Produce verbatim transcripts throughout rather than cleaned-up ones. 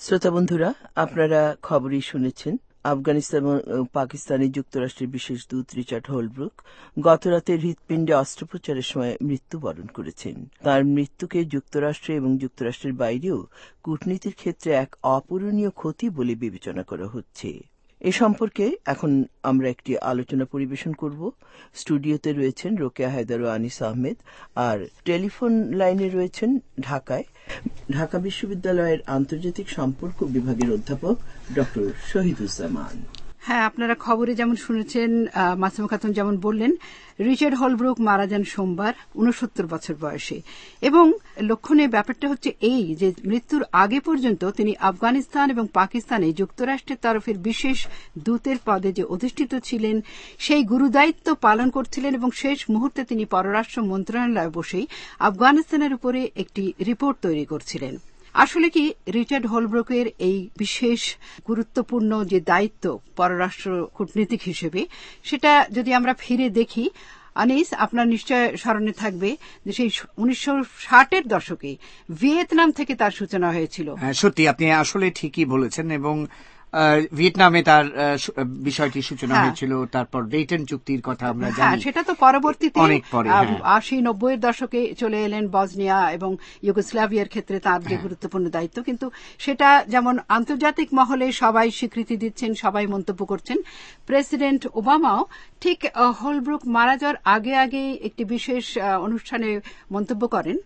শ্রোতা বন্ধুরা, আপনারা খবরই শুনেছেন। আফগানিস্তান ও পাকিস্তানে যুক্তরাষ্ট্রের বিশেষ দূত রিচার্ড হোলব্রুক গতরাতে হৃৎপিণ্ডে অস্ত্রোপচারের সময় মৃত্যুবরণ করেছেন। তার মৃত্যুকে যুক্তরাষ্ট্রে এবং যুক্তরাষ্ট্রের বাইরেও কূটনীতির ক্ষেত্রে এক অপূরণীয় ক্ষতি বলে বিবেচনা করা হচ্ছে। এ সম্পর্কে এখন আমরা একটি আলোচনা পরিবেশন করব। স্টুডিওতে রয়েছেন রোকেয়া হায়দার ও আনিস আহমেদ, আর টেলিফোন লাইনে রয়েছেন ঢাকায় ঢাকা বিশ্ববিদ্যালয়ের আন্তর্জাতিক সম্পর্ক বিভাগের অধ্যাপক ডক্টর শহীদুজ্জামান। হ্যাঁ, আপনারা খবরে যেমন শুনেছেন, মাসুমা খাতুন যেমন বললেন, রিচার্ড হোলব্রুক মারা যান সোমবার ঊনসত্তর বছর বয়সে। এবং লক্ষণীয় ব্যাপারটা হচ্ছে এই যে মৃত্যুর আগে পর্যন্ত তিনি আফগানিস্তান এবং পাকিস্তানে যুক্তরাষ্ট্রের তরফের বিশেষ দূতের পদে যে অধিষ্ঠিত ছিলেন, সেই গুরুদায়িত্ব পালন করছিলেন এবং শেষ মুহূর্তে তিনি পররাষ্ট্র মন্ত্রণালয়ে বসেই আফগানিস্তানের উপরে একটি রিপোর্ট তৈরি করছিলেন। আসলে কি রিচার্ড হোলব্রুকের এই বিশেষ গুরুত্বপূর্ণ যে দায়িত্ব পররাষ্ট্র কূটনীতিক হিসেবে, সেটা যদি আমরা ফিরে দেখি, আনিস, আপনার নিশ্চয় স্মরণে থাকবে যে সেই উনিশশো ষাটের দশকে ভিয়েতনাম থেকে তার সূচনা হয়েছিল। সত্যি, আপনি আসলে ঠিকই বলেছেন। এবং ভিয়েতনামে তার বিষয়টি সূচনা হয়েছিল। তারপর ডেটন চুক্তির কথা আমরা জানি, সেটা তো পরবর্তীতে অনেক পরে আশি নব্বই এর দশকে চলে এলেন বসনিয়া এবং ইউগোস্লাভিয়ার ক্ষেত্রে তার যে গুরুত্বপূর্ণ দায়িত্ব। কিন্তু সেটা যেমন আন্তর্জাতিক মহলে সবাই স্বীকৃতি দিচ্ছেন, সবাই মন্তব্য করছেন, প্রেসিডেন্ট ওবামাও ঠিক হোলব্রুক মারা যাওয়ার আগে আগে একটি বিশেষ অনুষ্ঠানে মন্তব্য করেন।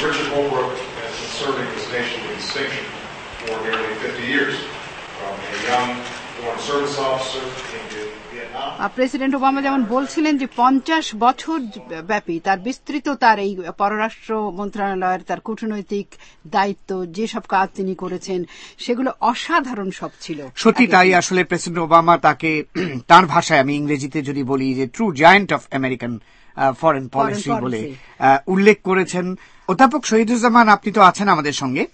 প্রেসিডেন্ট ওবামা যেমন বলছিলেন যে পঞ্চাশ বছর ব্যাপী তার বিস্তৃত তার এই পররাষ্ট্র মন্ত্রণালয়ের তার কূটনৈতিক দায়িত্ব, যেসব কাজ তিনি করেছেন, সেগুলো অসাধারণ সব ছিল। সত্যি তাই। আসলে প্রেসিডেন্ট ওবামা তাকে, তার ভাষায় আমি ইংরেজিতে যদি বলি, যে true giant of American foreign policy বলে উল্লেখ করেছেন। অধ্যাপক শহীদুজ্জামান, আপনি তো আছেন আমাদের সঙ্গে।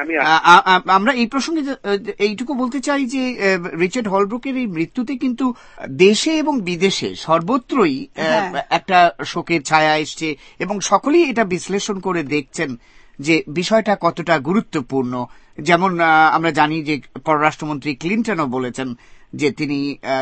আমরা এই প্রসঙ্গে এইটুকু বলতে চাই যে রিচার্ড হোলব্রুকের এই মৃত্যুতে কিন্তু দেশে এবং বিদেশে সর্বত্রই একটা শোকের ছায়া এসছে এবং সকলেই এটা বিশ্লেষণ করে দেখছেন যে বিষয়টা কতটা গুরুত্বপূর্ণ। যেমন আমরা জানি যে পররাষ্ট্রমন্ত্রী ক্লিন্টনও বলেছেন যে তিনি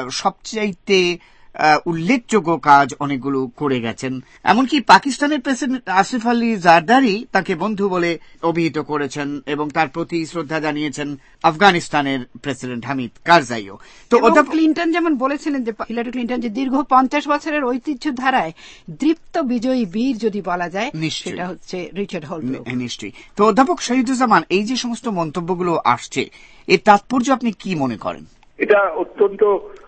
সবচাইতে উল্লেখযোগ্য কাজ অনেকগুলো করে গেছেন। এমনকি পাকিস্তানের প্রেসিডেন্ট আসিফ আলী জারদারি তাকে বন্ধু বলে অভিহিত করেছেন এবং তার প্রতি শ্রদ্ধা জানিয়েছেন আফগানিস্তানের প্রেসিডেন্ট হামিদ কারজাইও। তো ক্লিন্টন যেমন বলেছিলেন যে হিলারি ক্লিন্টন যে দীর্ঘ পঞ্চাশ বছরের ঐতিহ্য ধারায় দীপ্ত বিজয়ী বীর যদি বলা যায়, সেটা হচ্ছে রিচার্ড হোলব্রুক। নিশ্চয়ই। তো অধ্যাপক শহীদুজ্জামান, এই যে সমস্ত মন্তব্যগুলো আসছে, এর তাৎপর্য আপনি কি মনে করেন? এটা অত্যন্ত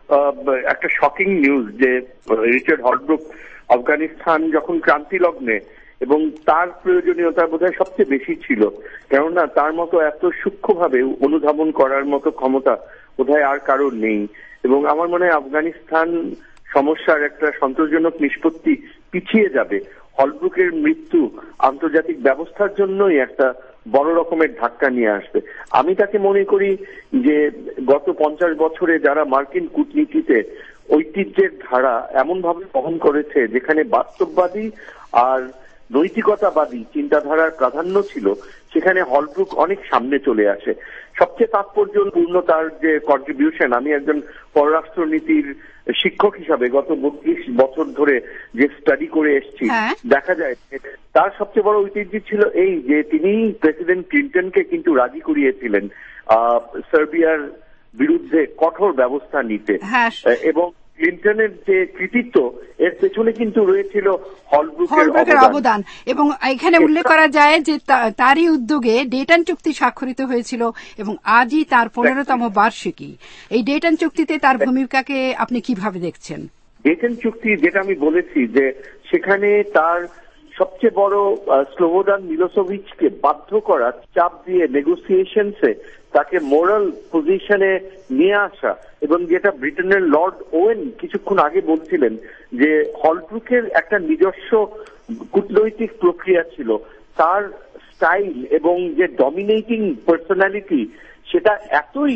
একটা শকিং নিউজ যে রিচার্ড হোলব্রুক আফগানিস্তান যখন ক্রান্তি লগ্নে, এবং তার প্রয়োজনীয়তা বোধহয় সবচেয়ে বেশি ছিল, কেননা তার মতো এত সূক্ষ্মভাবে অনুধাবন করার মতো ক্ষমতা বোধহয় আর কারোর নেই। এবং আমার মনে হয় আফগানিস্তান সমস্যার একটা সন্তোষজনক নিষ্পত্তি পিছিয়ে যাবে। হলব্রুকের মৃত্যু আন্তর্জাতিক ব্যবস্থার জন্যই একটা বড় রকমের ধাক্কা নিয়ে আসবে। আমি তাকে মনে করি যে গত পঞ্চাশ বছরে যারা মার্কিন কূটনীতিতে ঐতিহ্যের ধারা এমন ভাবে বহন করেছে, যেখানে বাস্তববাদী আর নৈতিকতাবাদী চিন্তাধারার প্রাধান্য ছিল, সেখানে হলব্রুক অনেক সামনে চলে আসে। সবচেয়ে তাৎপর্যপূর্ণ তার যে কন্ট্রিবিউশন, আমি একজন পররাষ্ট্রনীতির শিক্ষক হিসাবে গত বত্রিশ বছর ধরে যে স্টাডি করে এসেছি, দেখা যায় তার সবচেয়ে বড় ঐতিহ্য ছিল এই যে তিনি প্রেসিডেন্ট ক্লিন্টনকে কিন্তু রাজি করিয়েছিলেন আহ সার্বিয়ার বিরুদ্ধে কঠোর ব্যবস্থা নিতে, এবং ক্লিন্টনের যে কৃতিত্ব এর পেছনে কিন্তু রয়েছিল হলব্রুকের অবদান। এবং এখানে উল্লেখ করা যায় যে তারই উদ্যোগে ডেটন চুক্তি স্বাক্ষরিত হয়েছিল এবং আজই তার পনেরোতম বার্ষিকী। এই ডেটন চুক্তিতে তার ভূমিকাকে আপনি কিভাবে দেখছেন? ডেটন চুক্তি, যেটা আমি বলেছি যে সেখানে তার সবচেয়ে বড় স্লোবোদান মিলোসেভিচকে বাধ্য করা, চাপ দিয়ে নেগোসিয়েশনসে তাকে মোরাল পজিশনে নিয়ে আসা, এবং যেটা ব্রিটেনের লর্ড ওয়েন কিছুক্ষণ আগে বলছিলেন যে হলব্রুকের একটা নিজস্ব কূটনৈতিক প্রক্রিয়া ছিল, তার স্টাইল এবং যে ডমিনেটিং পার্সোনালিটি সেটা এতই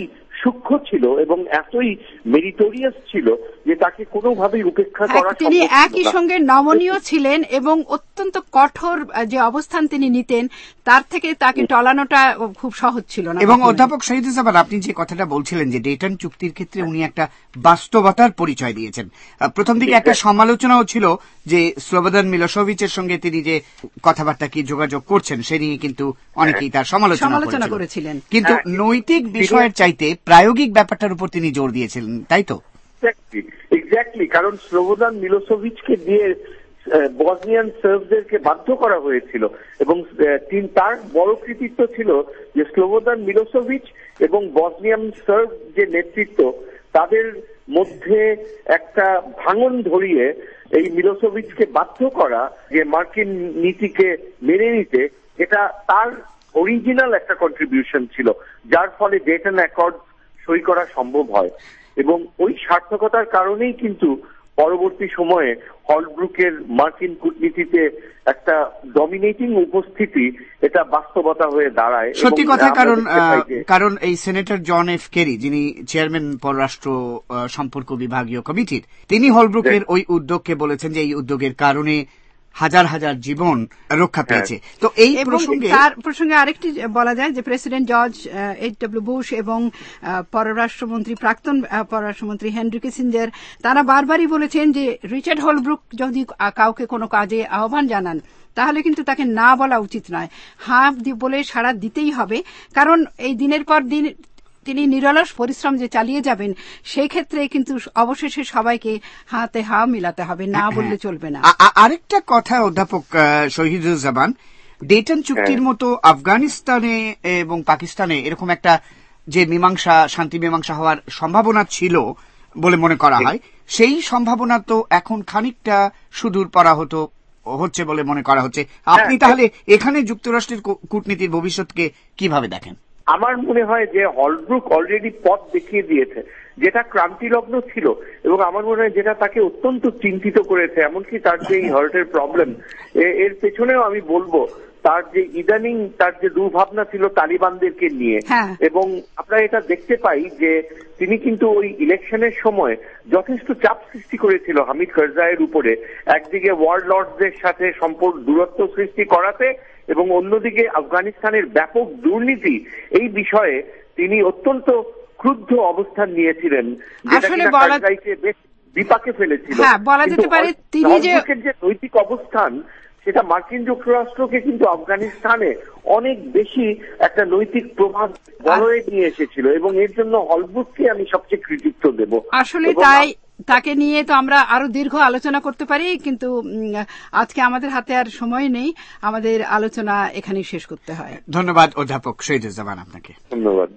সূক্ষ্ম ছিল এবং এতই মেরিটোরিয়াস ছিল যে তাকে কোনোভাবেই উপেক্ষা করা সম্ভব ছিল না। তিনি একই সঙ্গে নমনীয় ছিলেন এবং অত্যন্ত কঠোর যে অবস্থান তিনি নিতেন তার থেকে তাকে টলানোটা খুব সহজ ছিল না। এবং অধ্যাপক শহীদুজ্জামান, আপনি যে কথাটা বলছিলেন যে ডেটন চুক্তির ক্ষেত্রে উনি একটা বাস্তবতার পরিচয় দিয়েছেন। প্রথম দিকে একটা সমালোচনাও ছিল যে স্লোবোদান মিলোসেভিচের সঙ্গে তিনি যে কথাবার্তা কি যোগাযোগ করছেন সে নিয়ে কিন্তু অনেকেই তার সমালোচনা করেছিলেন, কিন্তু নৈতিক বিষয়ের চাইতে প্রায়োগিক ব্যাপারটার উপর তিনি জোর দিয়েছিলেন, তাই তো? এক্স্যাক্টলি, কারণ স্লোবোদান মিলোসেভিচকে দিয়ে বসনিয়ান সার্বদেরকে বাধ্য করা হয়েছিল এবং তার বড় কৃতিত্ব ছিল যে স্লোবোদান মিলোসেভিচ এবং বসনিয়ান সার্ব যে নেতৃত্ব তাদের মধ্যে একটা ভাঙন ধরিয়ে এই মিলোসেভিচকে বাধ্য করা যে মার্কিন নীতিকে মেনে নিতে, এটা তার অরিজিনাল একটা কন্ট্রিবিউশন ছিল, যার ফলে ডেটন অ্যাকর্ড সই করা সম্ভব হয়। এবং ওই সার্থকতার কারণেই কিন্তু পরবর্তী সময়ে হলব্রুকের মার্কিন কূটনীতিতে একটা ডমিনেটিং উপস্থিতি এটা বাস্তবতা হয়ে দাঁড়ায়। সত্যি কথা, কারণ কারণ এই সেনেটর জন এফ কেরি, যিনি চেয়ারম্যান পররাষ্ট্র সম্পর্ক বিভাগীয় কমিটির, তিনি হলব্রুকের ওই উদ্যোগকে বলেছেন যে এই উদ্যোগের কারণে হাজার হাজার জীবন রক্ষা পেয়েছে। তো এই প্রসঙ্গে তার প্রসঙ্গে আরেকটি বলা যায় যে president George H W Bush এবং পররাষ্ট্রমন্ত্রী প্রাক্তন পররাষ্ট্রমন্ত্রী হেনরি কিসিঞ্জার তারা বারবারই বলেছেন যে রিচার্ড হলব্রুক যদি কাউকে কোনো কাজে আহ্বান জানান তাহলে কিন্তু তাকে না বলা উচিত নয়, হ্যাঁ বলে সাড়া দিতেই হবে, কারণ এই দিনের পর দিন তিনি নিরলস পরিশ্রম যে চালিয়ে যাবেন সেই ক্ষেত্রে কিন্তু অবশেষে সবাইকে হাতে হা মিলাতে হবে, না বললে চলবে না। আরেকটা কথা অধ্যাপক শহীদুজ্জামান, ডেটন চুক্তির মতো আফগানিস্তানে এবং পাকিস্তানে এরকম একটা যে মীমাংসা, শান্তি মীমাংসা হওয়ার সম্ভাবনা ছিল বলে মনে করা হয়, সেই সম্ভাবনা তো এখন খানিকটা সুদূর পরাহত হচ্ছে বলে মনে করা হচ্ছে। আপনি তাহলে এখানে যুক্তরাষ্ট্রের কূটনীতির ভবিষ্যৎকে কিভাবে দেখেন? আমার মনে হয় যে হলব্রুক অলরেডি পথ দেখিয়ে দিয়েছে, যেটা ক্রান্তিলগ্ন ছিল এবং আমার মনে হয় যেটা তাকে অত্যন্ত চিন্তিত করেছে, এমনকি তার যে এই হার্টের প্রবলেম এর পেছনেও আমি বলবো তার যে ইদানিং তার যে দুর্ভাবনা ছিল তালিবানদেরকে নিয়ে। এবং আমরা এটা দেখতে পাই যে তিনি কিন্তু ওই ইলেকশনের সময় যথেষ্ট চাপ সৃষ্টি করেছিল হামিদ কারজাইয়ের উপরে, একদিকে ওয়ার্ল্ড লর্ডসদের সাথে সম্পর্ক দূরত্ব সৃষ্টি করাতে এবং অন্যদিকে আফগানিস্তানের ব্যাপক দুর্নীতি এই বিষয়ে তিনি অত্যন্ত ক্রুদ্ধ অবস্থান নিয়েছিলেন, যেটা কিনা কারজাইকে বেশ বিপাকে ফেলেছিল। বলা যেতে পারে তিনি যে নৈতিক অবস্থান সেটা মার্কিন যুক্তরাষ্ট্রকে কিন্তু আফগানিস্তানে অনেক বেশি একটা নৈতিক প্রভাব বড়য়ে নিয়ে এসেছিল এবং এর জন্য হলব্রুককে আমি সবচেয়ে কৃতিত্ব দেব। আসলে তাই তাকে নিয়ে তো আমরা আরো দীর্ঘ আলোচনা করতে পারি, কিন্তু আজকে আমাদের হাতে আর সময় নেই, আমাদের আলোচনা এখানেই শেষ করতে হয়। ধন্যবাদ অধ্যাপক শহীদুজ্জামান, আপনাকে ধন্যবাদ।